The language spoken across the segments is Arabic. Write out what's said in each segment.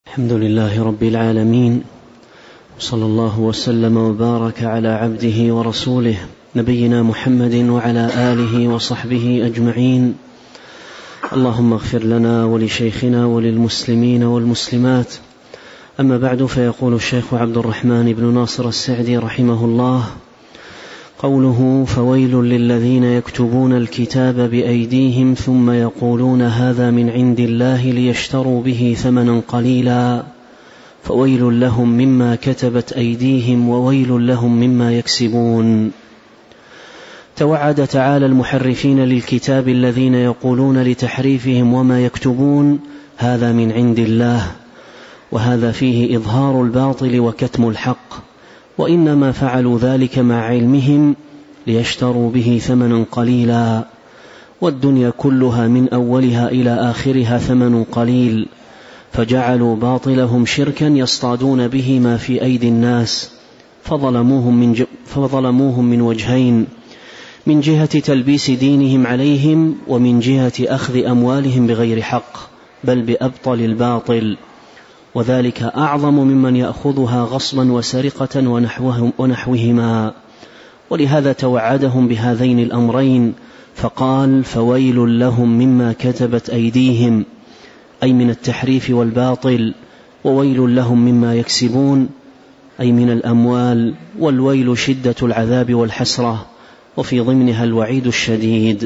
الحمد لله رب العالمين، صلى الله وسلم وبارك على عبده ورسوله نبينا محمد وعلى آله وصحبه أجمعين. اللهم اغفر لنا ولشيخنا وللمسلمين والمسلمات. أما بعد، فيقول الشيخ عبد الرحمن بن ناصر السعدي رحمه الله: قوله فويل للذين يكتبون الكتاب بأيديهم ثم يقولون هذا من عند الله ليشتروا به ثمنا قليلا، فويل لهم مما كتبت أيديهم وويل لهم مما يكسبون. توعد تعالى المحرفين للكتاب الذين يقولون لتحريفهم وما يكتبون هذا من عند الله، وهذا فيه إظهار الباطل وكتم الحق، وإنما فعلوا ذلك مع علمهم ليشتروا به ثمنا قليلا، والدنيا كلها من أولها إلى آخرها ثمن قليل، فجعلوا باطلهم شركا يصطادون به ما في أيدي الناس، فظلموهم من وجهين: من جهة تلبيس دينهم عليهم، ومن جهة أخذ أموالهم بغير حق بل بأبطل الباطل، وذلك أعظم ممن يأخذها غصبا وسرقة ونحوهما. ولهذا توعدهم بهذين الأمرين، فقال: فويل لهم مما كتبت أيديهم، أي من التحريف والباطل، وويل لهم مما يكسبون، أي من الأموال، والويل شدة العذاب والحسرة، وفي ضمنها الوعيد الشديد.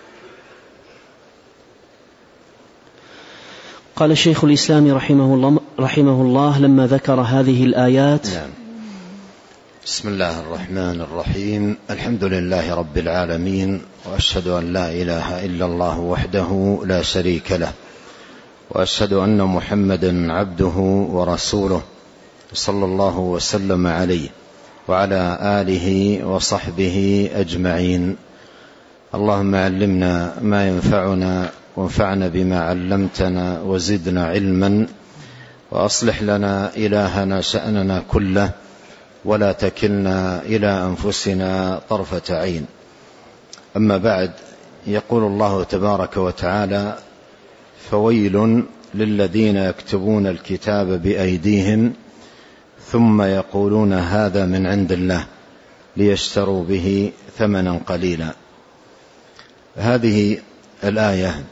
قال شيخ الإسلام رحمه الله لما ذكر هذه الآيات: بسم الله الرحمن الرحيم. الحمد لله رب العالمين، وأشهد أن لا إله إلا الله وحده لا شريك له، وأشهد أن محمدا عبده ورسوله، صلى الله وسلم عليه وعلى آله وصحبه أجمعين. اللهم علمنا ما ينفعنا، وانفعنا بما علمتنا، وزدنا علما، وأصلح لنا إلهنا شأننا كله، ولا تكلنا إلى أنفسنا طرفة عين. أما بعد، يقول الله تبارك وتعالى: فويل للذين يكتبون الكتاب بأيديهم ثم يقولون هذا من عند الله ليشتروا به ثمنا قليلا. هذه الآية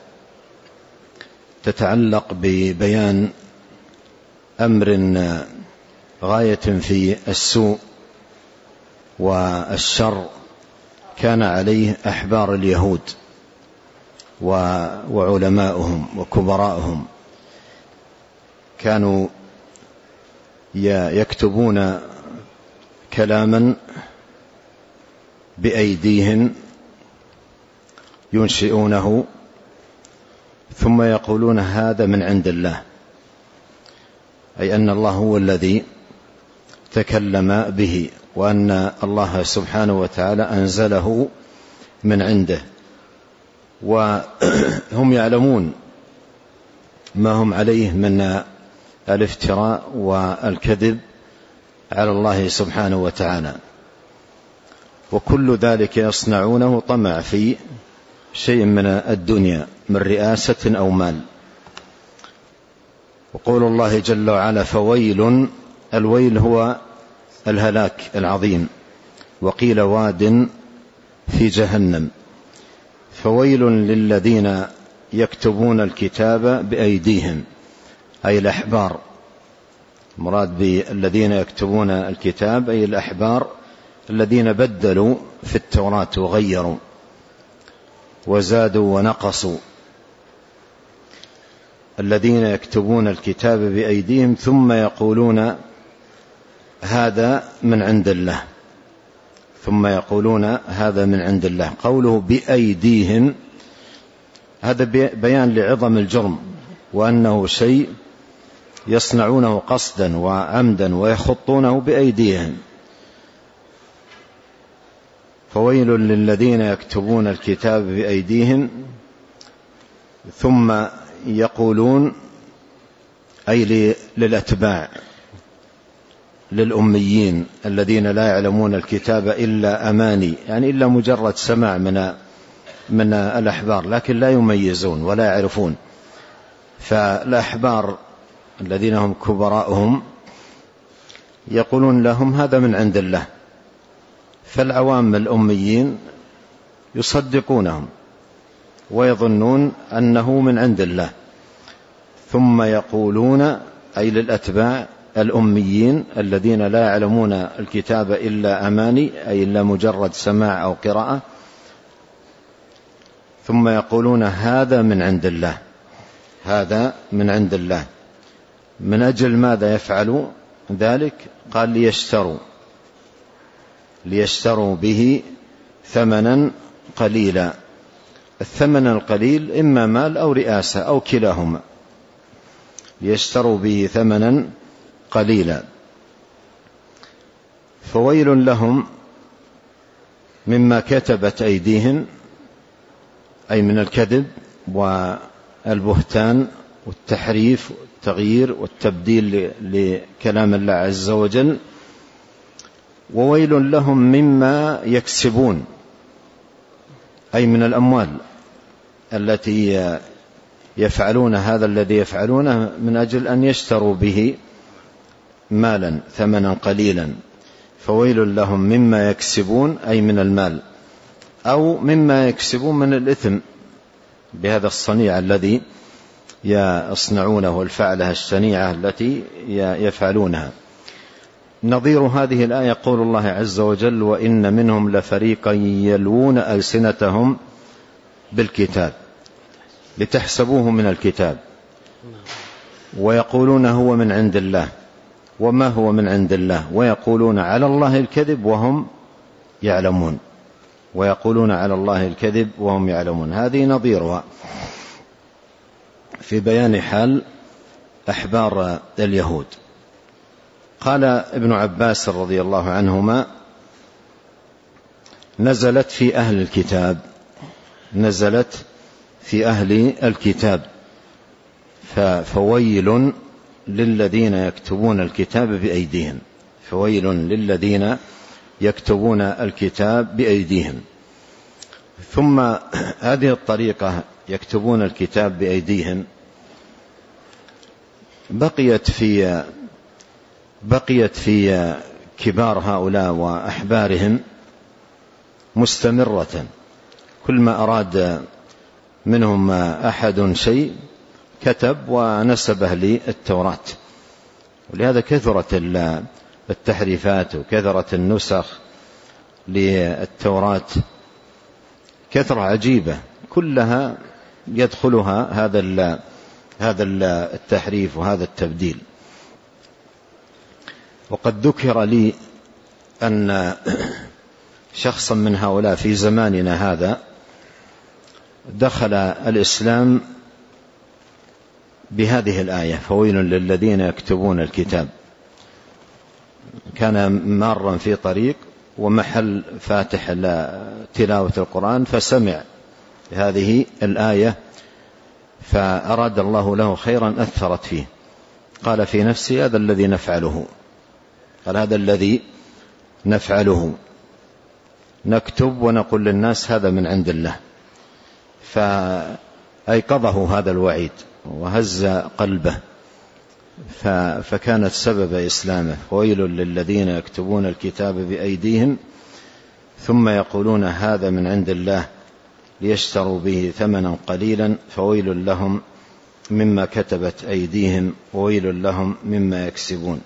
تتعلق ببيان أمر غاية في السوء والشر كان عليه أحبار اليهود وعلماؤهم وكبراءهم، كانوا يكتبون كلاما بأيديهم ينشئونه ثم يقولون هذا من عند الله، أي أن الله هو الذي تكلم به، وأن الله سبحانه وتعالى أنزله من عنده، وهم يعلمون ما هم عليه من الافتراء والكذب على الله سبحانه وتعالى، وكل ذلك يصنعونه طمع في شيء من الدنيا من رئاسة أو مال. وقول الله جل وعلا: فويل، الويل هو الهلاك العظيم، وقيل واد في جهنم. فويل للذين يكتبون الكتاب بأيديهم، أي الأحبار، مراد بالذين يكتبون الكتاب أي الأحبار الذين بدلوا في التوراة وغيروا وزادوا ونقصوا. الذين يكتبون الكتاب بأيديهم ثم يقولون هذا من عند الله، ثم يقولون هذا من عند الله. قوله بأيديهم هذا بيان لعظم الجرم، وأنه شيء يصنعونه قصدا وعمدا ويخطونه بأيديهم. فويل للذين يكتبون الكتاب بأيديهم ثم يقولون، أي للأتباع، للأميين الذين لا يعلمون الكتاب إلا أماني، يعني إلا مجرد سماع من الأحبار، لكن لا يميزون ولا يعرفون. فالأحبار الذين هم كبراءهم يقولون لهم هذا من عند الله، فالعوام الأميين يصدقونهم ويظنون أنه من عند الله، ثم يقولون أي للأتباع الأميين الذين لا يعلمون الكتاب إلا أماني أي إلا مجرد سماع أو قراءة، ثم يقولون هذا من عند الله، هذا من عند الله. من أجل ماذا يفعلوا ذلك؟ قال ليشتروا به ثمنا قليلا. الثمن القليل إما مال أو رئاسة أو كلاهما، ليشتروا به ثمنا قليلا. فويل لهم مما كتبت أيديهم، أي من الكذب والبهتان والتحريف والتغيير والتبديل لكلام الله عز وجل. وويل لهم مما يكسبون، أي من الأموال التي يفعلون هذا الذي يفعلونه من أجل أن يشتروا به مالا ثمنا قليلا. فويل لهم مما يكسبون أي من المال، أو مما يكسبون من الإثم بهذا الصنيع الذي يصنعونه والفعلة الشنيعة التي يفعلونها. نظير هذه الآية قول الله عز وجل: وإن منهم لفريقا يلوون ألسنتهم بالكتاب لتحسبوه من الكتاب ويقولون هو من عند الله وما هو من عند الله ويقولون على الله الكذب وهم يعلمون، ويقولون على الله الكذب وهم يعلمون. هذه نظيرها في بيان حال أحبار اليهود. قال ابن عباس رضي الله عنهما: نزلت في أهل الكتاب، نزلت في أهل الكتاب، فويل للذين يكتبون الكتاب بأيديهم، فويل للذين يكتبون الكتاب بأيديهم. ثم هذه الطريقة يكتبون الكتاب بأيديهم بقيت في كبار هؤلاء وأحبارهم مستمرة. كل ما أراد منهم أحد شيء كتب ونسبه للتوراة. ولهذا كثرت التحريفات وكثرت النسخ للتوراة كثرة عجيبة، كلها يدخلها هذا التحريف وهذا التبديل. وقد ذكر لي أن شخصا من هؤلاء في زماننا هذا دخل الإسلام بهذه الآية: فويل للذين يكتبون الكتاب. كان مارا في طريق ومحل فاتح تلاوة القرآن، فسمع هذه الآية فأراد الله له خيرا أثرت فيه. قال في نفسي: هذا الذي نفعله، قال هذا الذي نفعله، نكتب ونقول للناس هذا من عند الله. فأيقظه هذا الوعيد وهز قلبه، فكانت سبب إسلامه. ويل للذين يكتبون الكتاب بأيديهم ثم يقولون هذا من عند الله ليشتروا به ثمنا قليلا فويل لهم مما كتبت أيديهم وويل لهم مما يكسبون.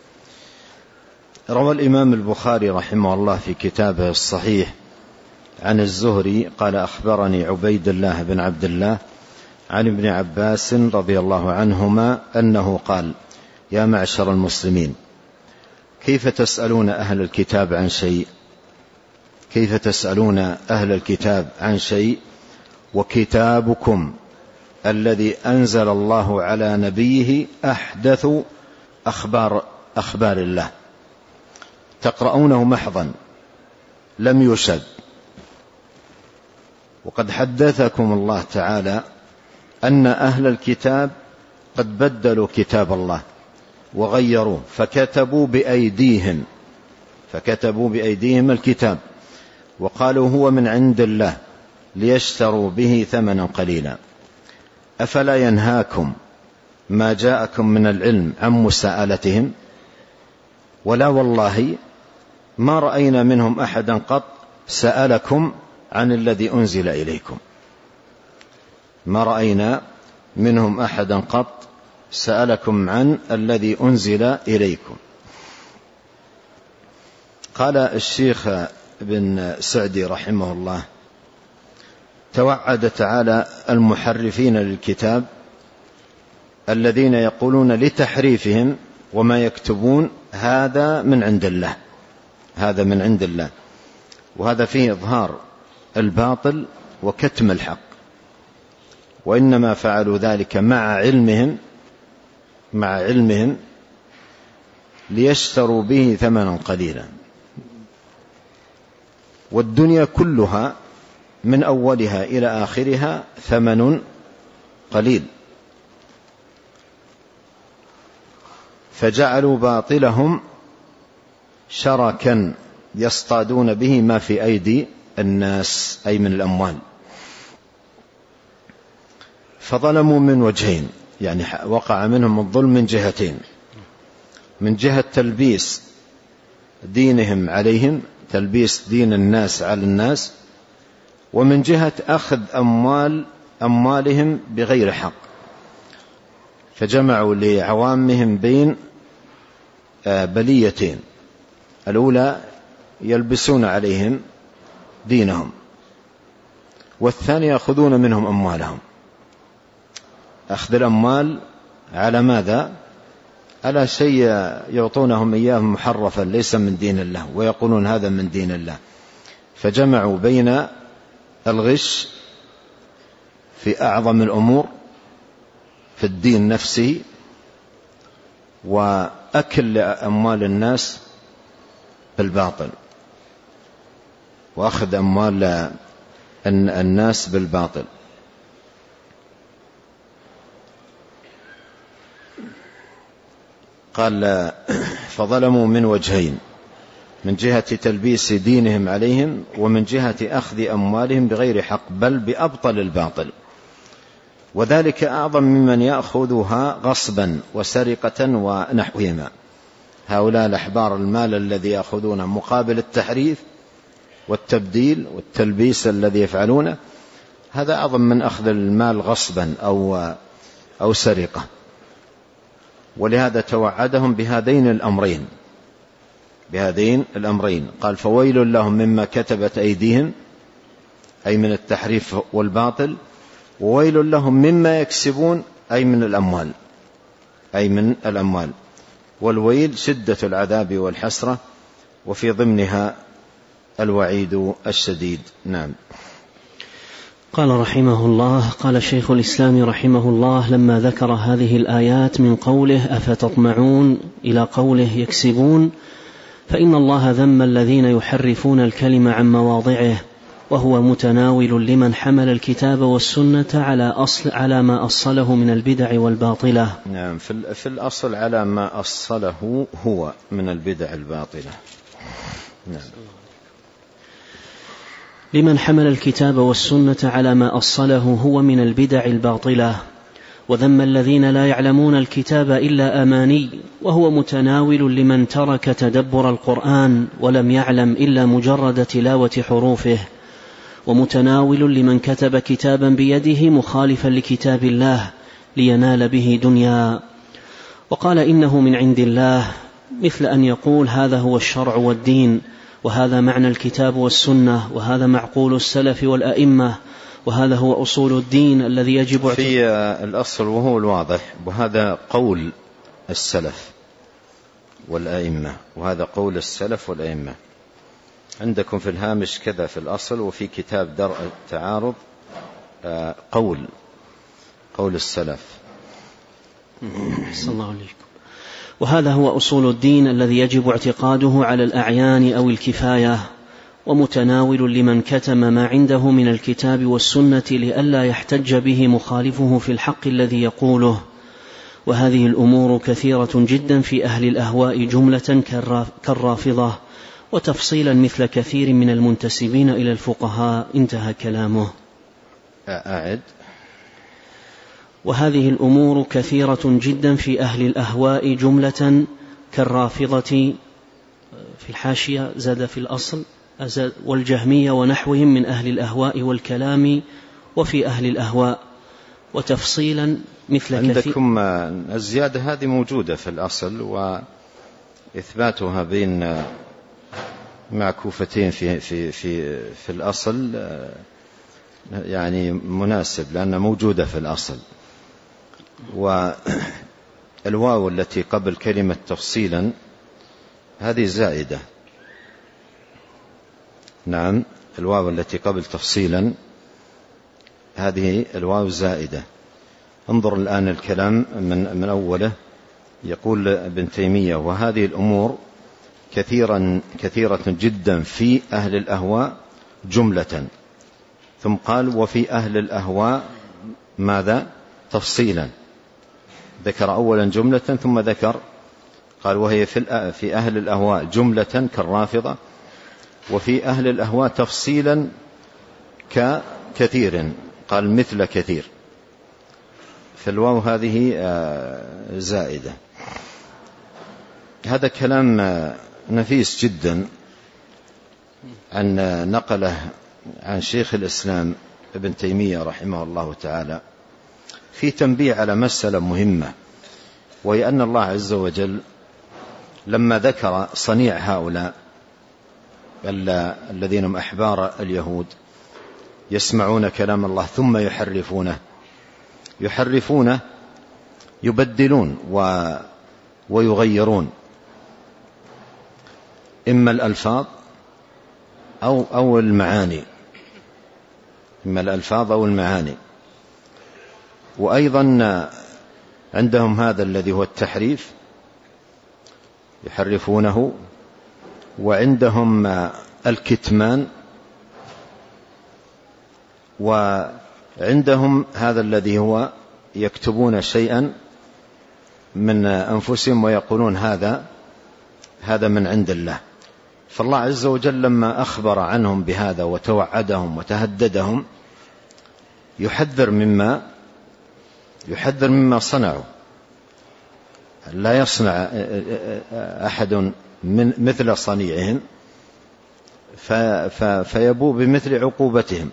روى الإمام البخاري رحمه الله في كتابه الصحيح عن الزهري قال: أخبرني عبيد الله بن عبد الله عن ابن عباس رضي الله عنهما أنه قال: يا معشر المسلمين، كيف تسألون أهل الكتاب عن شيء، كيف تسألون أهل الكتاب عن شيء وكتابكم الذي أنزل الله على نبيه أحدث أخبار الله، تقرؤونه محضا لم يشد. وقد حدثكم الله تعالى أن أهل الكتاب قد بدلوا كتاب الله وغيروه، فكتبوا بأيديهم الكتاب وقالوا هو من عند الله ليشتروا به ثمنا قليلا. أفلا ينهاكم ما جاءكم من العلم عن مساءلتهم، ولا والله ما رأينا منهم أحدا قط سألكم عن الذي أنزل إليكم. ما رأينا منهم أحدا قط سألكم عن الذي أنزل إليكم. قال الشيخ ابن سعدي رحمه الله: توعد تعالى المحرفين للكتاب الذين يقولون لتحريفهم وما يكتبون هذا من عند الله، هذا من عند الله، وهذا فيه إظهار الباطل وكتم الحق، وإنما فعلوا ذلك مع علمهم ليشتروا به ثمنا قليلا. والدنيا كلها من أولها إلى آخرها ثمن قليل، فجعلوا باطلهم شركا يصطادون به ما في أيدي الناس، أي من الأموال. فظلموا من وجهين، يعني وقع منهم الظلم من جهتين: من جهة تلبيس دينهم عليهم، تلبيس دين الناس على الناس، ومن جهة أخذ أموالهم بغير حق، فجمعوا لعوامهم بين بليتين: الأولى يلبسون عليهم دينهم، والثانية يأخذون منهم أموالهم. أخذ الأموال على ماذا؟ على شيء يعطونهم إياه محرفا ليس من دين الله، ويقولون هذا من دين الله. فجمعوا بين الغش في أعظم الأمور في الدين نفسه، وأكل أموال الناس بالباطل، وأخذ أموال الناس بالباطل. قال: فظلموا من وجهين: من جهة تلبيس دينهم عليهم، ومن جهة أخذ أموالهم بغير حق، بل بأبطل الباطل، وذلك أعظم ممن يأخذها غصبا وسرقة ونحوهما. هؤلاء الأحبار المال الذي يأخذونه مقابل التحريف والتبديل والتلبيس الذي يفعلونه، هذا أعظم من أخذ المال غصبا أو سرقة. ولهذا توعدهم بهذين الأمرين. قال: فويل لهم مما كتبت أيديهم، أي من التحريف والباطل، وويل لهم مما يكسبون، أي من الأموال. والويل شدة العذاب والحسرة، وفي ضمنها الوعيد الشديد. نعم. قال رحمه الله: قال شيخ الإسلام رحمه الله لما ذكر هذه الآيات من قوله أفتطمعون إلى قوله يكسبون، فإن الله ذم الذين يحرفون الكلم عن مواضعه، وهو متناول لمن حمل الكتاب والسنة على ما أصله من البدع والباطلة. نعم، في الأصل على ما أصله هو من البدع الباطلة. نعم. لمن حمل الكتاب والسنة على ما أصله هو من البدع الباطلة، وذم الذين لا يعلمون الكتاب إلا أماني، وهو متناول لمن ترك تدبر القرآن ولم يعلم إلا مجرد تلاوة حروفه، ومتناول لمن كتب كتابا بيده مخالفا لكتاب الله لينال به دنيا، وقال إنه من عند الله، مثل أن يقول هذا هو الشرع والدين، وهذا معنى الكتاب والسنة، وهذا معقول السلف والأئمة، وهذا هو أصول الدين الذي يجب في الأصل وهو الواضح، وهذا قول السلف والأئمة، وهذا قول السلف والأئمة. عندكم في الهامش كذا في الأصل، وفي كتاب درء التعارض قول السلف. صلى الله عليكم. وهذا هو أصول الدين الذي يجب اعتقاده على الأعيان أو الكفاية، ومتناول لمن كتم ما عنده من الكتاب والسنة لئلا يحتج به مخالفه في الحق الذي يقوله. وهذه الأمور كثيرة جدا في أهل الأهواء جملة كالرافضة، وتفصيلا مثل كثير من المنتسبين إلى الفقهاء. انتهى كلامه. أعد. وهذه الأمور كثيرة جدا في أهل الأهواء جملة كالرافضة. في الحاشية زاد في الأصل والجهمية ونحوهم من أهل الأهواء والكلام وفي أهل الأهواء، وتفصيلا مثل عندكم الزيادة هذه موجودة في الأصل، وإثباتها بين معكوفتين في الأصل يعني مناسب، لأنها موجودة في الأصل. والواو التي قبل كلمة تفصيلا هذه زائدة. نعم، الواو التي قبل تفصيلا هذه الواو زائدة. انظر الآن الكلام من أوله. يقول ابن تيمية: وهذه الأمور كثيرة جدا في أهل الأهواء جملة. ثم قال: وفي أهل الأهواء ماذا؟ تفصيلا. ذكر أولا جملة ثم ذكر، قال: وهي في أهل الأهواء جملة كالرافضة، وفي أهل الأهواء تفصيلا ككثير، قال مثل كثير. فالواو هذه زائدة. هذا كلام نفيس جدا عن نقله عن شيخ الإسلام ابن تيمية رحمه الله تعالى في تنبيه على مسألة مهمة، وهي أن الله عز وجل لما ذكر صنيع هؤلاء الذين هم أحبار اليهود يسمعون كلام الله ثم يحرفونه يبدلون ويغيرون إما الألفاظ أو المعاني، إما الألفاظ أو المعاني. وأيضا عندهم هذا الذي هو التحريف، يحرفونه، وعندهم الكتمان، وعندهم هذا الذي هو يكتبون شيئا من أنفسهم ويقولون هذا من عند الله. فالله عز وجل لما أخبر عنهم بهذا وتوعدهم وتهددهم يحذر مما صنعوا. لا يصنع أحد مثل صنيعهم فيبوء بمثل عقوبتهم.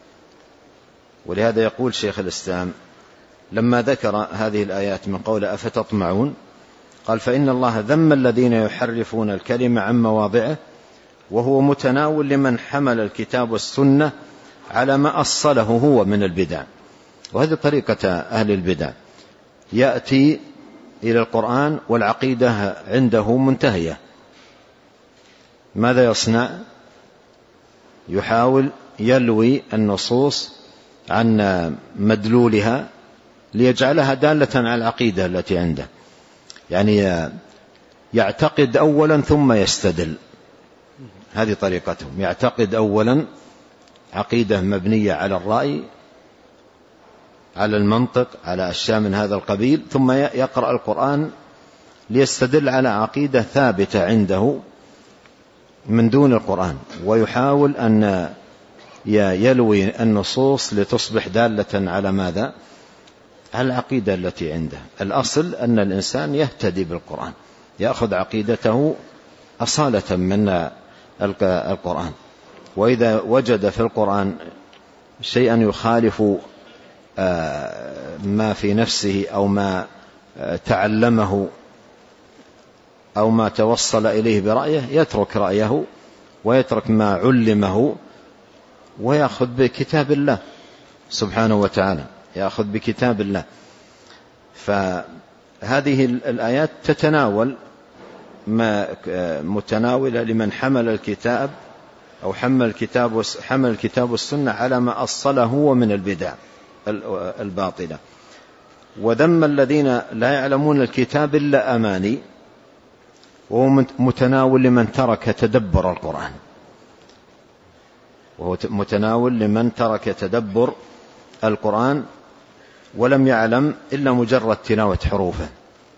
ولهذا يقول شيخ الإسلام لما ذكر هذه الآيات من قول أفتطمعون، قال: فإن الله ذم الذين يحرفون الكلمة عن مواضعه، وهو متناول لمن حمل الكتاب والسنة على ما أصله هو من البدع. وهذه طريقة أهل البدع، يأتي إلى القرآن والعقيدة عنده منتهية، ماذا يصنع؟ يحاول يلوي النصوص عن مدلولها ليجعلها دالة على العقيدة التي عنده. يعني يعتقد أولا ثم يستدل، هذه طريقتهم. يعتقد أولا عقيدة مبنية على الرأي، على المنطق، على أشياء من هذا القبيل، ثم يقرأ القرآن ليستدل على عقيدة ثابتة عنده من دون القرآن، ويحاول أن يلوي النصوص لتصبح دالة على ماذا؟ على العقيدة التي عنده. الأصل أن الإنسان يهتدي بالقرآن، يأخذ عقيدته أصالة من القرآن. وإذا وجد في القرآن شيئا يخالف ما في نفسه أو ما تعلمه أو ما توصل إليه برأيه، يترك رأيه ويترك ما علمه ويأخذ بكتاب الله سبحانه وتعالى، يأخذ بكتاب الله. فهذه الآيات تتناول متناولة لمن حمل الكتاب أو حمل الكتاب والسنة على ما أصله هو من البدع الباطلة. وذم الذين لا يعلمون الكتاب إلا أماني، وهو متناول لمن ترك تدبر القرآن، وهو متناول لمن ترك تدبر القرآن ولم يعلم إلا مجرد تلاوة حروفه.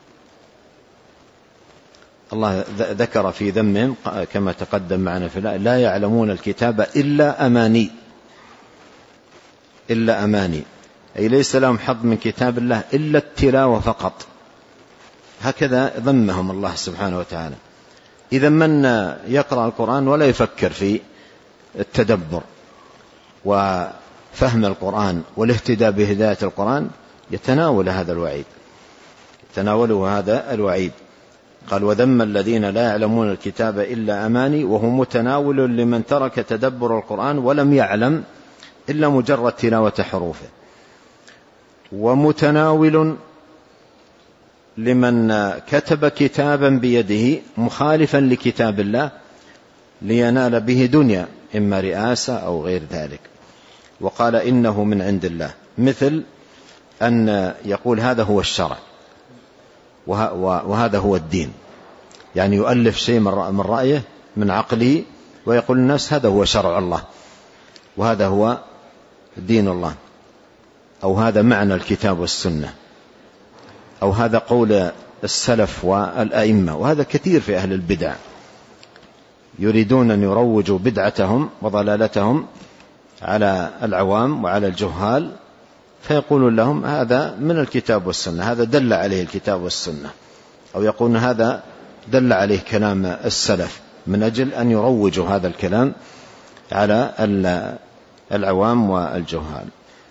الله ذكر في ذمهم كما تقدم معنا في الآية: لا يعلمون الكتاب إلا أماني. أي ليس لهم حظ من كتاب الله إلا التلاوة فقط. هكذا ذمهم الله سبحانه وتعالى. إذا من يقرأ القرآن ولا يفكر في التدبر وفهم القرآن والاهتداء بهداية القرآن يتناول هذا الوعيد. قال وذم الذين لا يعلمون الكتاب إلا أماني، وهو متناول لمن ترك تدبر القرآن ولم يعلم إلا مجرد تلاوة حروفه، ومتناول لمن كتب كتابا بيده مخالفا لكتاب الله لينال به دنيا إما رئاسة أو غير ذلك، وقال إنه من عند الله، مثل أن يقول هذا هو الشرع وهذا هو الدين، يعني يؤلف شيء من رأيه من عقله ويقول الناس هذا هو شرع الله وهذا هو دين الله، أو هذا معنى الكتاب والسنة، أو هذا قول السلف والأئمة. وهذا كثير في أهل البدع، يريدون أن يروجوا بدعتهم وضلالتهم على العوام وعلى الجهال، فيقولون لهم هذا من الكتاب والسنة، هذا دل عليه الكتاب والسنة، أو يقولون هذا دل عليه كلام السلف، من أجل أن يروجوا هذا الكلام على العوام والجهال.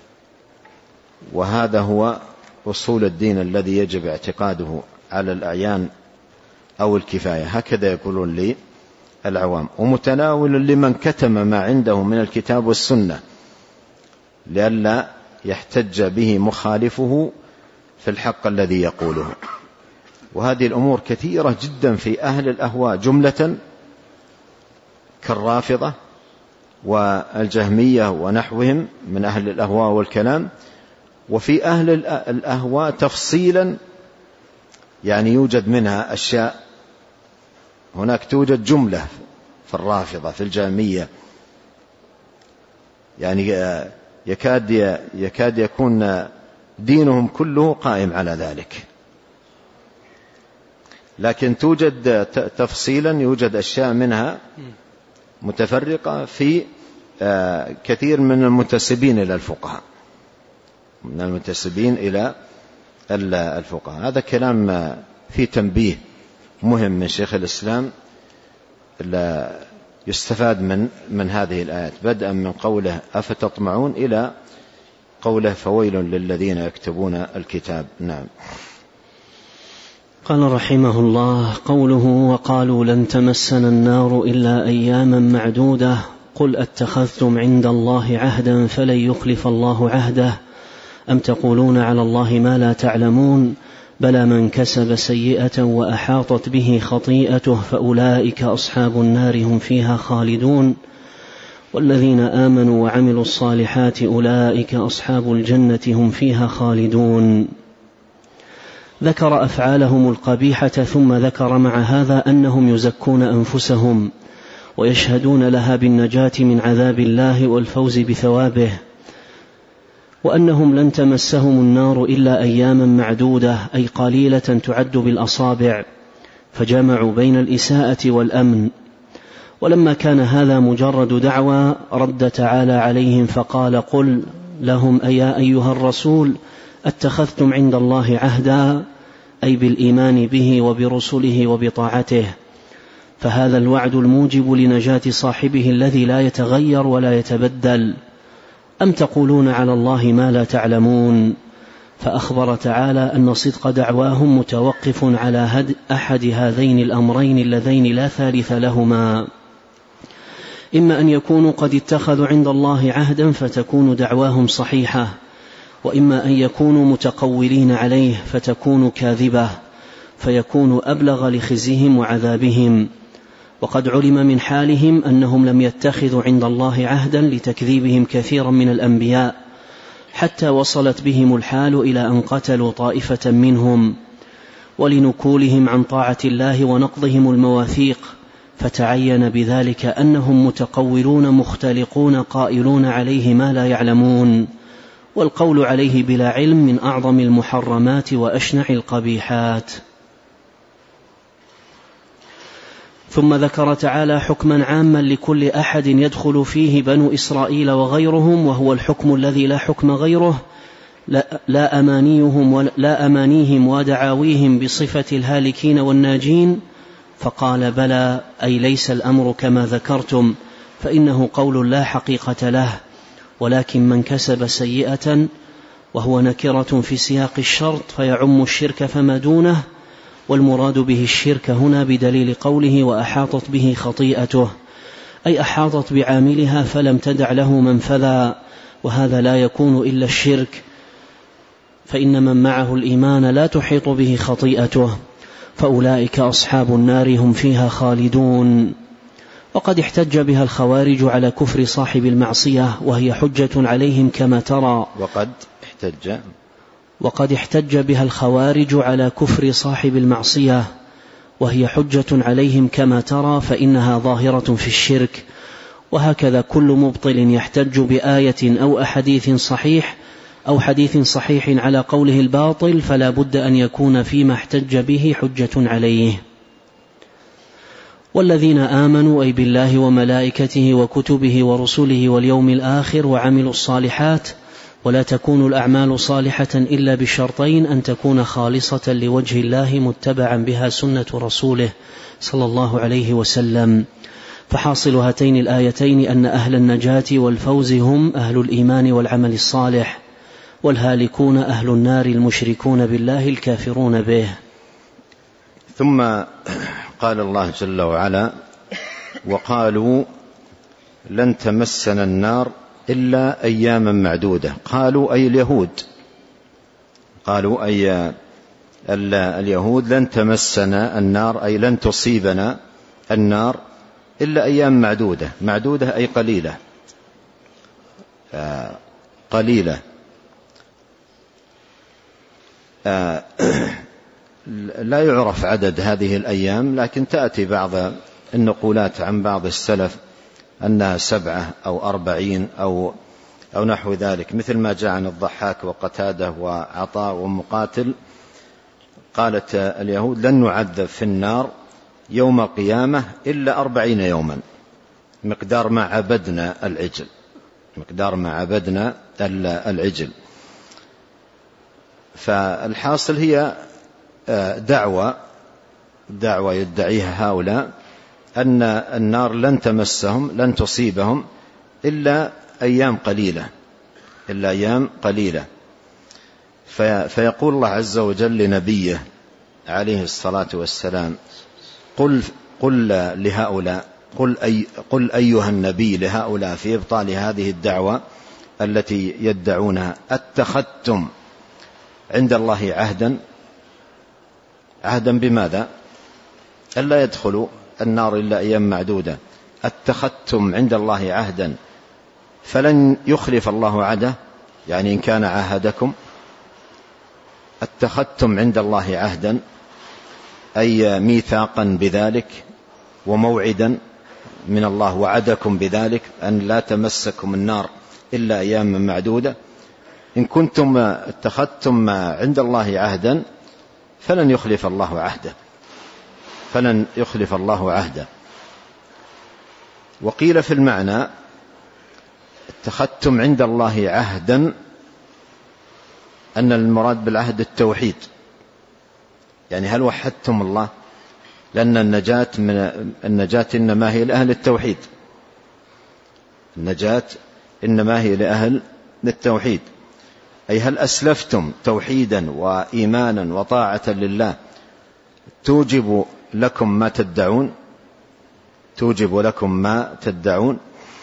وهذا هو أصول الدين الذي يجب اعتقاده على الأعيان أو الكفاية، هكذا يقولون لي العوام. ومتناول لمن كتم ما عنده من الكتاب والسنة لئلا يحتج به مخالفه في الحق الذي يقوله. وهذه الأمور كثيرة جدا في أهل الأهواء جملة كالرافضة والجهمية ونحوهم من أهل الأهواء والكلام، وفي أهل الأهواء تفصيلا، يعني يوجد منها أشياء، هناك توجد جملة في الرافضة في الجهمية، يعني يكاد يكون دينهم كله قائم على ذلك. لكن توجد تفصيلا، يوجد أشياء منها متفرقة في كثير من المنتسبين إلى الفقهاء، من المنتسبين إلى الفقهاء. هذا كلام فيه تنبيه مهم من شيخ الإسلام يستفاد من هذه الآيات، بدءا من قوله أفتطمعون إلى قوله فويل للذين يكتبون الكتاب. نعم. قال رحمه الله: قوله وقالوا لن تمسنا النار إلا أياما معدودة، قل أتخذتم عند الله عهدا فلن يخلف الله عهده أم تقولون على الله ما لا تعلمون، بلى من كسب سيئة وأحاطت به خطيئته فأولئك أصحاب النار هم فيها خالدون، والذين آمنوا وعملوا الصالحات أولئك أصحاب الجنة هم فيها خالدون. ذكر أفعالهم القبيحة، ثم ذكر مع هذا أنهم يزكون أنفسهم ويشهدون لها بالنجاة من عذاب الله والفوز بثوابه، وأنهم لن تمسهم النار إلا أياما معدودة، أي قليلة تعد بالأصابع، فجمعوا بين الإساءة والأمن. ولما كان هذا مجرد دعوى رد تعالى عليهم فقال: قل لهم أيا أيها الرسول اتخذتم عند الله عهدا، أي بالإيمان به وبرسله وبطاعته، فهذا الوعد الموجب لنجاة صاحبه الذي لا يتغير ولا يتبدل. أم تقولون على الله ما لا تعلمون، فأخبر تعالى أن صدق دعواهم متوقف على أحد هذين الأمرين اللذين لا ثالث لهما، إما أن يكونوا قد اتخذوا عند الله عهدا فتكون دعواهم صحيحة، وإما أن يكونوا متقولين عليه فتكون كاذبة، فيكون أبلغ لخزيهم وعذابهم. وقد علم من حالهم أنهم لم يتخذوا عند الله عهدا لتكذيبهم كثيرا من الأنبياء، حتى وصلت بهم الحال إلى أن قتلوا طائفة منهم، ولنكولهم عن طاعة الله ونقضهم المواثيق، فتعين بذلك أنهم متقولون مختلقون قائلون عليه ما لا يعلمون، والقول عليه بلا علم من أعظم المحرمات وأشنع القبيحات. ثم ذكر تعالى حكما عاما لكل أحد يدخل فيه بنو إسرائيل وغيرهم، وهو الحكم الذي لا حكم غيره، لا أمانيهم ودعاويهم بصفة الهالكين والناجين؟ فقال بلى، أي ليس الأمر كما ذكرتم، فإنه قول لا حقيقة له، ولكن من كسب سيئة وهو نكرة في سياق الشرط فيعم الشرك فما دونه، والمراد به الشرك هنا بدليل قوله وأحاطت به خطيئته، أي أحاطت بعاملها فلم تدع له منفذا، وهذا لا يكون إلا الشرك، فإن من معه الإيمان لا تحيط به خطيئته، فأولئك أصحاب النار هم فيها خالدون. وقد احتج بها الخوارج على كفر صاحب المعصية وهي حجة عليهم كما ترى. وقد احتج بها الخوارج على كفر صاحب المعصية وهي حجة عليهم كما ترى، فإنها ظاهرة في الشرك، وهكذا كل مبطل يحتج بآية أو حديث صحيح على قوله الباطل فلا بد أن يكون فيما احتج به حجة عليه. والذين آمنوا أي بالله وملائكته وكتبه ورسله واليوم الآخر وعملوا الصالحات، ولا تكون الأعمال صالحة إلا بشرطين: أن تكون خالصة لوجه الله متبعا بها سنة رسوله صلى الله عليه وسلم. فحاصل هاتين الآيتين أن أهل النجاة والفوز هم أهل الإيمان والعمل الصالح، والهالكون أهل النار المشركون بالله الكافرون به. ثم قال الله جل وعلا: وقالوا لن تمسنا النار إلا أياما معدودة. قالوا أي اليهود، قالوا أي اليهود لن تمسنا النار أي لن تصيبنا النار إلا أيام معدودة. معدودة أي قليلة قليلة. لا يعرف عدد هذه الأيام، لكن تأتي بعض النقولات عن بعض السلف أنها 7 أو 40 أو نحو ذلك، مثل ما جاء عن الضحاك وقتادة وعطاء ومقاتل. قالت اليهود لن نعذب في النار يوم القيامة إلا 40 يوما، مقدار ما عبدنا العجل، مقدار ما عبدنا العجل. فالحاصل هي دعوة يدعيها هؤلاء أن النار لن تمسهم، لن تصيبهم إلا أيام قليلة. فيقول الله عز وجل لنبيه عليه الصلاة والسلام: قل لهؤلاء، قل أيها النبي لهؤلاء في إبطال هذه الدعوة التي يدعونها: اتخذتم عند الله عهدا بماذا؟ ألا يدخلوا النار إلا أيام معدودة. اتخذتم عند الله عهدا فلن يخلف الله عهده، يعني إن كان عاهدكم. اتخذتم عند الله عهدا أي ميثاقا بذلك وموعدا من الله، وعدكم بذلك أن لا تمسكم النار إلا أيام معدودة. إن كنتم اتخذتم عند الله عهدا فلن يخلف الله عهده. وقيل في المعنى: اتخذتم عند الله عهدا أن المراد بالعهد التوحيد، يعني هل وحدتم الله؟ لأن النجاة إنما هي لأهل التوحيد، النجاة إنما هي لأهل التوحيد، أي هل أسلفتم توحيدا وإيمانا وطاعة لله توجب لكم ما تدعون؟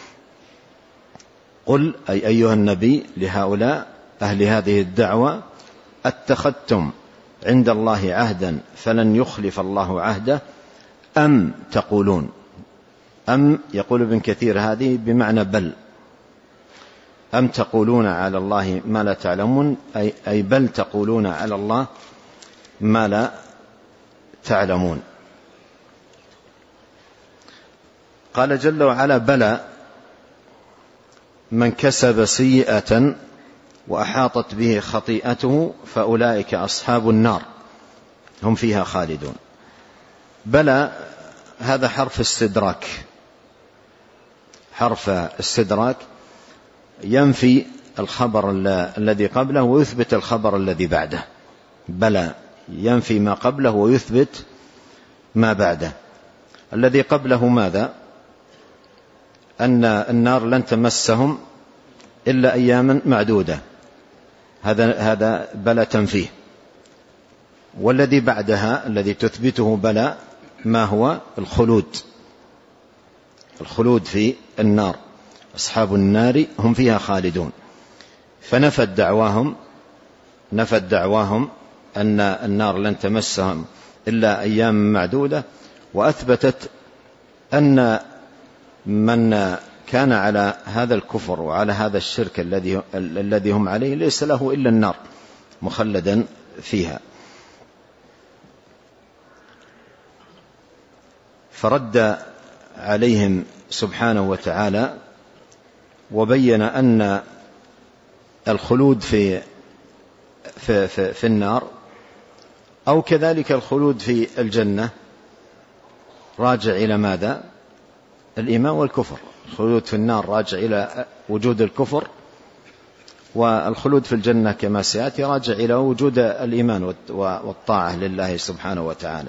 قل أي أيها النبي لهؤلاء أهل هذه الدعوة: اتخذتم عند الله عهدا فلن يخلف الله عهده، أم تقولون. أم يقول ابن كثير هذه بمعنى بل، أم تقولون على الله ما لا تعلمون، أي بل تقولون على الله ما لا تعلمون. قال جل وعلا: بلى من كسب سيئة وأحاطت به خطيئته فأولئك أصحاب النار هم فيها خالدون. بلى هذا حرف استدراك، حرف استدراك ينفي الخبر الذي قبله ويثبت الخبر الذي بعده. بلى ينفي ما قبله ويثبت ما بعده. الذي قبله ماذا؟ أن النار لن تمسهم إلا أياما معدودة، هذا بلى تنفيه. والذي بعدها الذي تثبته بلى ما هو؟ الخلود في النار، أصحاب النار هم فيها خالدون. فنفت دعواهم أن النار لن تمسهم إلا أيام معدودة، وأثبتت أن من كان على هذا الكفر وعلى هذا الشرك الذي هم عليه ليس له إلا النار مخلدا فيها. فرد عليهم سبحانه وتعالى وبين أن الخلود في النار أو كذلك الخلود في الجنة راجع إلى ماذا؟ الإيمان والكفر. الخلود في النار راجع إلى وجود الكفر، والخلود في الجنة كما سيأتي راجع إلى وجود الإيمان والطاعة لله سبحانه وتعالى.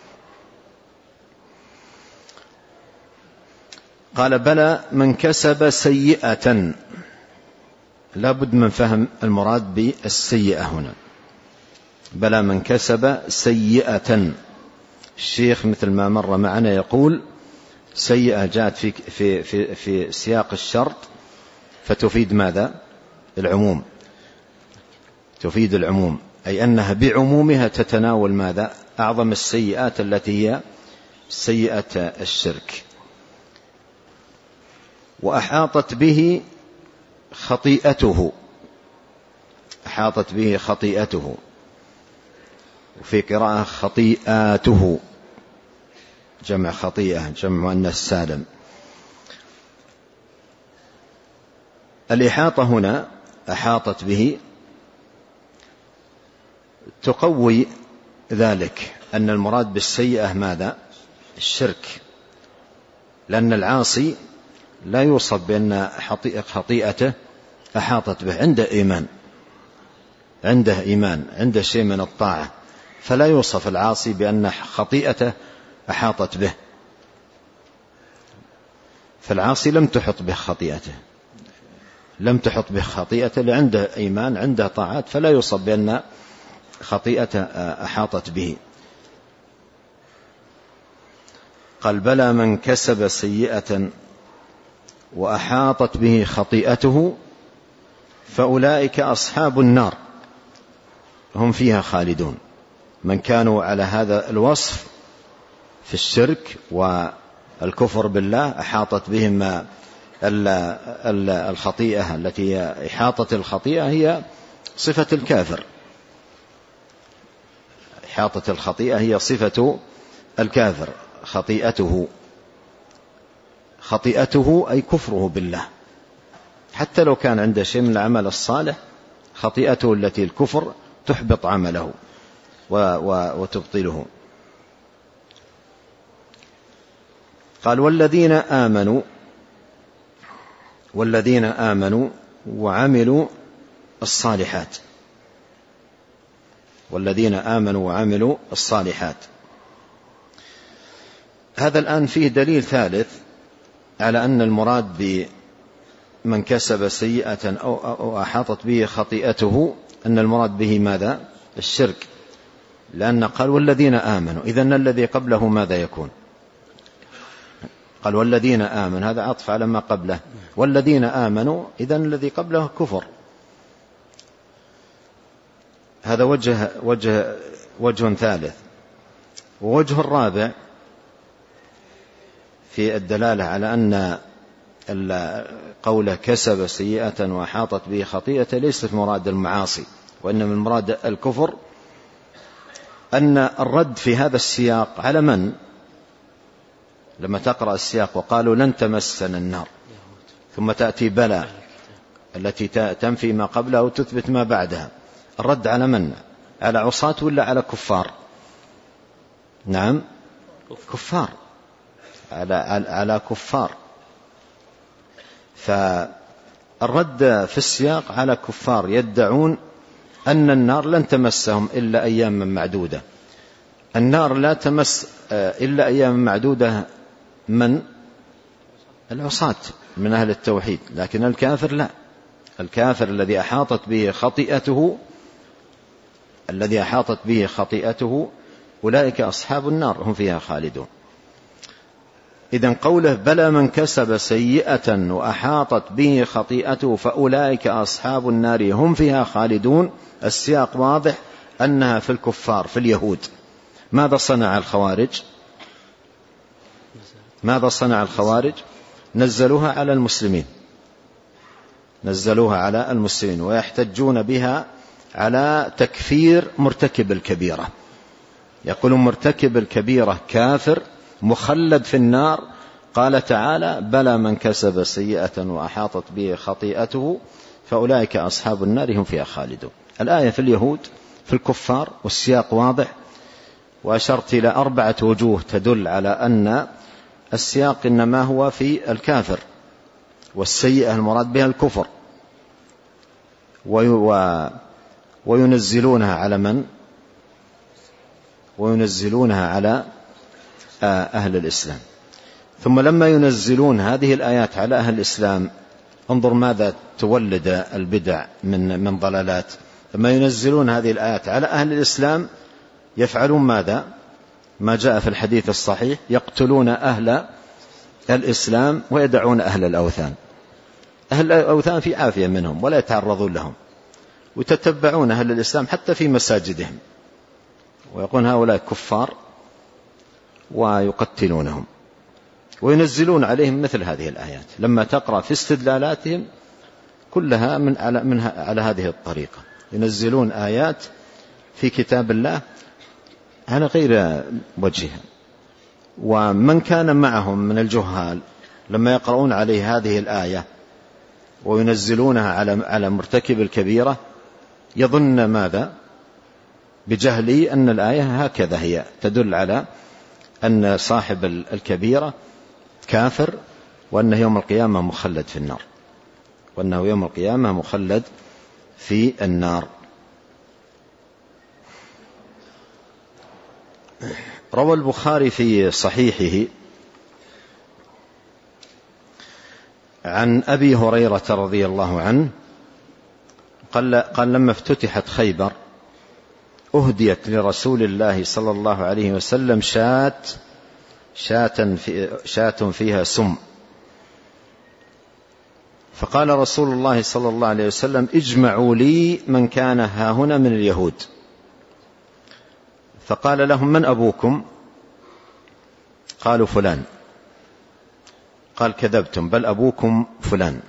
قال بلى من كسب سيئة. لا بد من فهم المراد بالسيئة هنا. بلى من كسب سيئة. الشيخ مثل ما مر معنا يقول سيئة جاءت في سياق الشرط فتفيد ماذا؟ العموم. تفيد العموم، أي أنها بعمومها تتناول ماذا؟ أعظم السيئات التي هي سيئة الشرك. وأحاطت به خطيئته. أحاطت به خطيئته، وفي قراءة خطيئاته، جمع خطيئة، جمع مؤنث سالم. الإحاطة هنا أحاطت به تقوي ذلك أن المراد بالسيئة ماذا؟ الشرك، لأن العاصي لا يوصف بأن خطيئته أحاطت به. عنده إيمان، عنده شيء من الطاعة، فلا يوصف العاصي بأن خطيئته أحاطت به. فالعاصي لم تحط به خطيئته، لعنده إيمان، عنده طاعات، فلا يوصف بأن خطيئته أحاطت به. قال بلى من كسب سيئة وأحاطت به خطيئته فأولئك أصحاب النار هم فيها خالدون. من كانوا على هذا الوصف في الشرك والكفر بالله أحاطت بهم الخطيئة، التي إحاطة الخطيئة هي صفة الكافر. إحاطة الخطيئة هي صفة الكافر. خطيئته أي كفره بالله، حتى لو كان عنده شيء من العمل الصالح، خطيئته التي الكفر تحبط عمله وتبطله. قال والذين آمنوا وعملوا الصالحات. هذا الآن فيه دليل ثالث على أن المراد بمن كسب سيئة أو أحاطت به خطيئته أن المراد به ماذا؟ الشرك، لأن قال والذين آمنوا، إذن الذي قبله ماذا يكون؟ قال والذين آمنوا، هذا عطف على ما قبله. والذين آمنوا، إذن الذي قبله كفر. هذا وجه ثالث. ووجه الرابع في الدلالة على أن قوله كسب سيئة وأحاطت به خطيئة ليست مراد المعاصي، وإنما المراد الكفر. أن الرد في هذا السياق على من؟ لما تقرأ السياق وقالوا لن تمسنا النار، ثم تأتي بلى التي تنفي ما قبلها وتثبت ما بعدها، الرد على من؟ على عصاة ولا على كفار؟ نعم، كفار، على كفار. الرد في السياق على كفار يدعون أن النار لن تمسهم إلا أيام معدودة. النار لا تمس إلا أيام معدودة من العصاة من أهل التوحيد، لكن الكافر لا. الكافر الذي أحاطت به خطيئته أولئك أصحاب النار هم فيها خالدون. إذن قوله بلى من كسب سيئة وأحاطت به خطيئته فأولئك أصحاب النار هم فيها خالدون، السياق واضح أنها في الكفار في اليهود. ماذا صنع الخوارج؟ نزلوها على المسلمين ويحتجون بها على تكفير مرتكب الكبيرة. يقولون مرتكب الكبيرة كافر مخلد في النار. قال تعالى بلى من كسب سيئة وأحاطت به خطيئته فأولئك أصحاب النار هم فيها خالدون. الآية في اليهود في الكفار والسياق واضح، وأشرت إلى 4 وجوه تدل على أن السياق إنما هو في الكافر، والسيئة المراد بها الكفر، وينزلونها على من؟ وينزلونها على أهل الإسلام. ثم لما ينزلون هذه الآيات على أهل الإسلام انظر ماذا تولد البدع من ضلالات. لما ينزلون هذه الآيات على أهل الإسلام يفعلون ماذا؟ ما جاء في الحديث الصحيح: يقتلون أهل الإسلام ويدعون أهل الأوثان. أهل الأوثان في عافية منهم ولا يتعرضون لهم، وتتبعون أهل الإسلام حتى في مساجدهم ويقولون هؤلاء كفار ويقتلونهم، وينزلون عليهم مثل هذه الآيات. لما تقرأ في استدلالاتهم كلها على هذه الطريقة، ينزلون آيات في كتاب الله على غير وجهها. ومن كان معهم من الجهال لما يقرؤون عليه هذه الآية وينزلونها على مرتكب الكبيرة يظن ماذا؟ بجهله أن الآية هكذا هي تدل على أن صاحب الكبيرة كافر، وأنه يوم القيامة مخلد في النار. روى البخاري في صحيحه عن أبي هريرة رضي الله عنه قال لما افتتحت خيبر أهديت لرسول الله صلى الله عليه وسلم شاة فيها سم، فقال رسول الله صلى الله عليه وسلم: اجمعوا لي من كان هاهنا من اليهود. فقال لهم: من أبوكم؟ قالوا: فلان. قال: كذبتم، بل أبوكم فلان.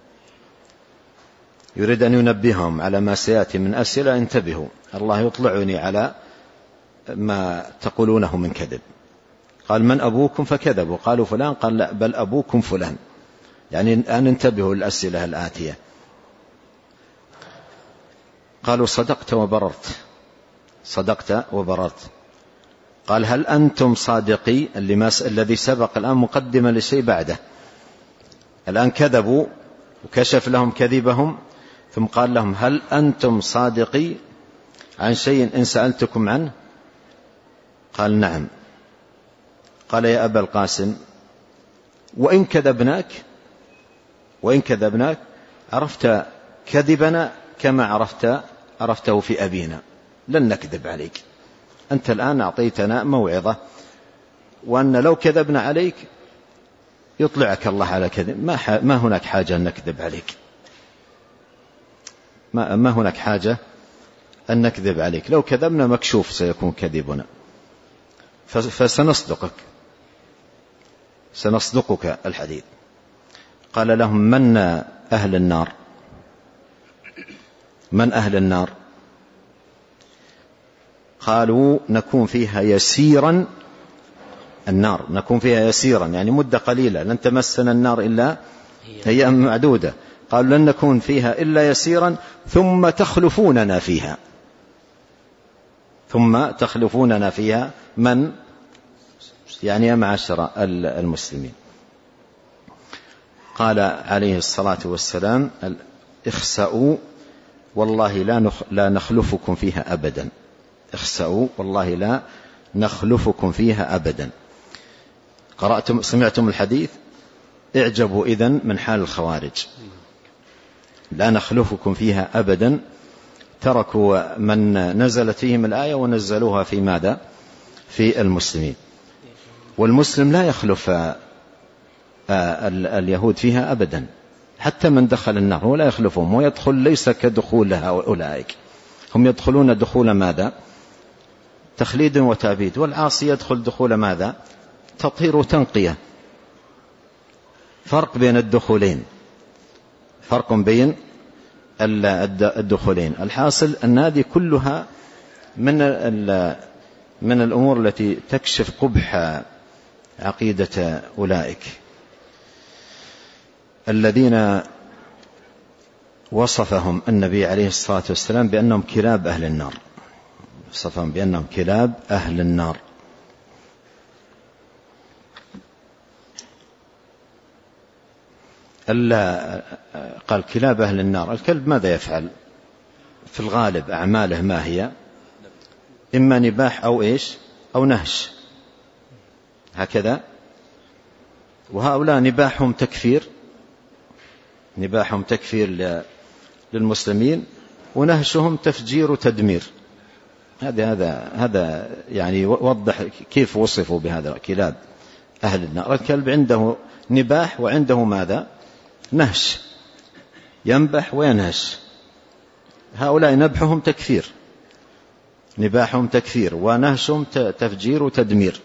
يريد أن ينبههم على ما سيأتي من أسئلة: انتبهوا، الله يطلعني على ما تقولونه من كذب. قال: من أبوكم؟ فكذبوا. قالوا: فلان. قال: لا، بل أبوكم فلان، يعني أن انتبهوا للأسئلة الآتية. قالوا: صدقت وبررت. قال: هل أنتم صادقي؟ الذي سبق الآن مقدمة لشيء بعده. الآن كذبوا وكشف لهم كذبهم، ثم قال لهم: هل أنتم صادقي عن شيء إن سألتكم عنه؟ قال: نعم. قال: يا أبا القاسم، وإن كذبناك عرفت كذبنا كما عرفته في أبينا، لن نكذب عليك. أنت الآن أعطيتنا موعظة، وأن لو كذبنا عليك يطلعك الله على كذب، ما هناك حاجة أن نكذب عليك، ما هناك حاجة أن نكذب عليك. لو كذبنا مكشوف سيكون كذبنا، سنصدقك الحديث. قال لهم: من أهل النار؟ قالوا: نكون فيها يسيرا. النار نكون فيها يسيرا يعني مدة قليلة، لن تمسنا النار إلا أيام معدودة. قالوا: لن نكون فيها إلا يسيرا ثم تخلفوننا فيها من؟ يعني يا معشر المسلمين. قال عليه الصلاة والسلام: اخسأوا والله لا نخلفكم فيها أبدا. اخسأوا والله لا نخلفكم فيها أبدا. سمعتم الحديث؟ اعجبوا إذن من حال الخوارج، لا نخلفكم فيها أبدا. تركوا من نزلت فيهم الآية ونزلوها في ماذا؟ في المسلمين. والمسلم لا يخلف اليهود فيها أبدا، حتى من دخل النار ولا يخلفهم، ويدخل ليس كدخول أولئك، هم يدخلون دخول ماذا؟ تخليد وتأبيد. والعاصي يدخل دخول ماذا؟ تطهير وتنقية. فرق بين الدخولين، فرق بين الدخولين. الحاصل أن هذه كلها من الأمور التي تكشف قبح عقيدة أولئك الذين وصفهم النبي عليه الصلاة والسلام بأنهم كلاب أهل النار، وصفهم بأنهم كلاب أهل النار. قال كلاب أهل النار. الكلب ماذا يفعل في الغالب؟ أعماله ما هي؟ إما نباح أو إيش؟ أو نهش، هكذا. وهؤلاء نباحهم تكفير للمسلمين، ونهشهم تفجير وتدمير. هذا يعني يوضح كيف وصفوا بهذا كلاب أهل النار. الكلب عنده نباح وعنده ماذا؟ نهش، ينبح وينهش. هؤلاء نبحهم تكفير، نباحهم تكفير، ونهشهم تفجير وتدمير.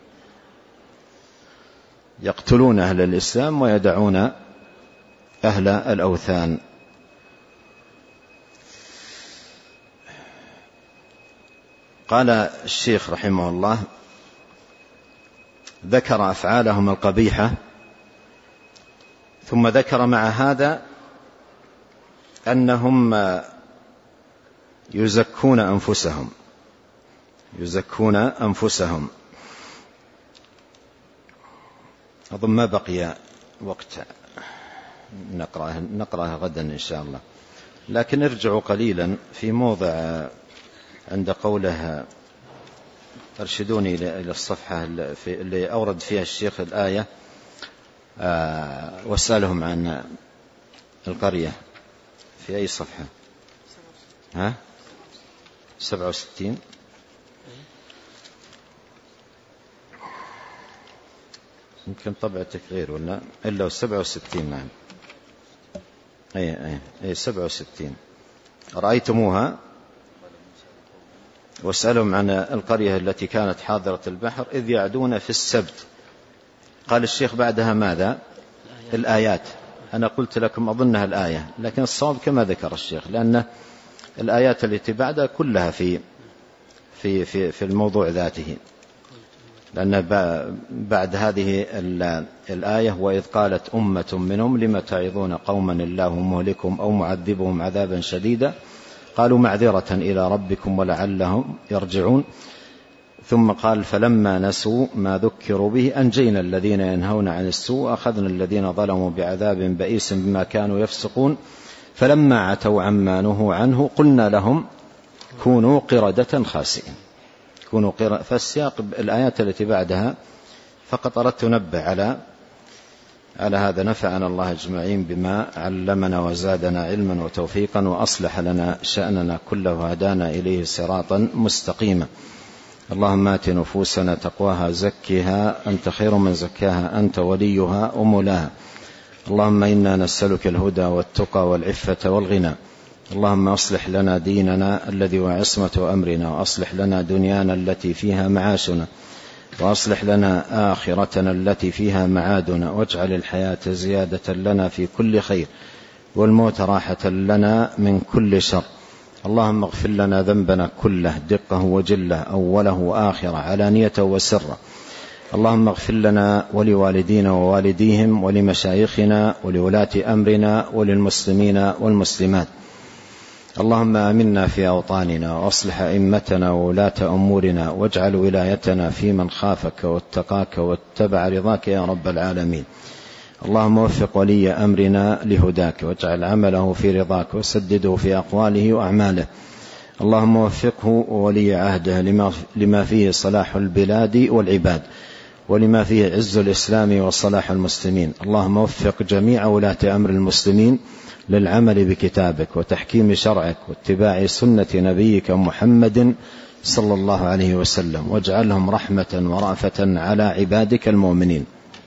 يقتلون أهل الإسلام ويدعون أهل الأوثان. قال الشيخ رحمه الله: ذكر أفعالهم القبيحة، ثم ذكر مع هذا أنهم يزكون أنفسهم. أظن ما بقي وقت نقرأها غدا إن شاء الله، لكن ارجعوا قليلا في موضع عند قوله ارشدوني إلى الصفحة اللي أورد فيها الشيخ الآية واسألهم عن القرية. في أي صفحة؟ 67. يمكن طبعتك غير ولا إلا 67. نعم، أي 67. رأيتموها؟ واسألهم عن القرية التي كانت حاضرة البحر إذ يعدون في السبت. قال الشيخ بعدها ماذا؟ الآيات. أنا قلت لكم أظنها الآية، لكن الصواب كما ذكر الشيخ، لأن الآيات التي بعدها كلها في الموضوع ذاته. لأن بعد هذه الآية: وإذ قالت أمة منهم لم تعظون قوما الله مهلكهم أو معذبهم عذابا شديدا قالوا معذرة إلى ربكم ولعلهم يرجعون. ثم قال: فلما نسوا ما ذكروا به أنجينا الذين ينهون عن السوء أخذنا الذين ظلموا بعذاب بئيس بما كانوا يفسقون فلما عتوا عما نهوا عنه قلنا لهم كونوا قردة خاسئين. فالسياق الآيات التي بعدها فقط أردت ننبه على هذا. نفعنا الله أجمعين بما علمنا وزادنا علما وتوفيقا وأصلح لنا شأننا كله وهدانا إليه صراطا مستقيما. اللهم آت نفوسنا تقواها زكها أنت خير من زكاها أنت وليها ومولاها. اللهم إنا نسألك الهدى والتقى والعفة والغنى. اللهم أصلح لنا ديننا الذي هو عصمة أمرنا، وأصلح لنا دنيانا التي فيها معاشنا، وأصلح لنا آخرتنا التي فيها معادنا، واجعل الحياة زيادة لنا في كل خير والموت راحة لنا من كل شر. اللهم اغفر لنا ذنبنا كله دقه وجله أوله وآخره علانيته وسره. اللهم اغفر لنا ولوالدينا ووالديهم ولمشايخنا ولولاة أمرنا وللمسلمين والمسلمات. اللهم آمنا في أوطاننا وأصلح أئمتنا وولاة أمورنا، واجعل ولايتنا في من خافك واتقاك واتبع رضاك يا رب العالمين. اللهم وفق ولي أمرنا لهداك، واجعل عمله في رضاك، وسدده في أقواله وأعماله. اللهم وفقه وولي عهده لما فيه صلاح البلاد والعباد، ولما فيه عز الإسلام وصلاح المسلمين. اللهم وفق جميع ولاة أمر المسلمين للعمل بكتابك وتحكيم شرعك واتباع سنة نبيك محمد صلى الله عليه وسلم، واجعلهم رحمة ورأفة على عبادك المؤمنين.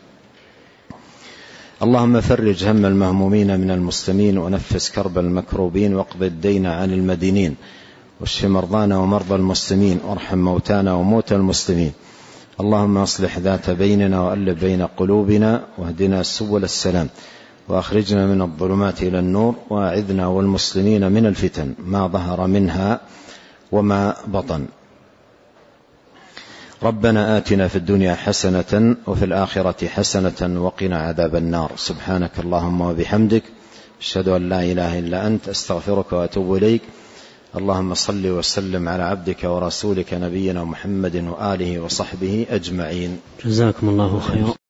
اللهم فرج هم المهمومين من المسلمين، ونفس كرب المكروبين، واقض الدين عن المدينين، واشف مرضانا ومرضى المسلمين، وارحم موتانا وموتى المسلمين. اللهم اصلح ذات بيننا، وألف بين قلوبنا، واهدنا سبل السلام، وأخرجنا من الظلمات إلى النور، وأعذنا والمسلمين من الفتن ما ظهر منها وما بطن. ربنا آتنا في الدنيا حسنة وفي الآخرة حسنة وقنا عذاب النار. سبحانك اللهم وبحمدك، أشهد أن لا إله إلا أنت، أستغفرك وأتوب إليك. اللهم صل وسلم على عبدك ورسولك نبينا محمد وآله وصحبه أجمعين. جزاكم الله خيرا.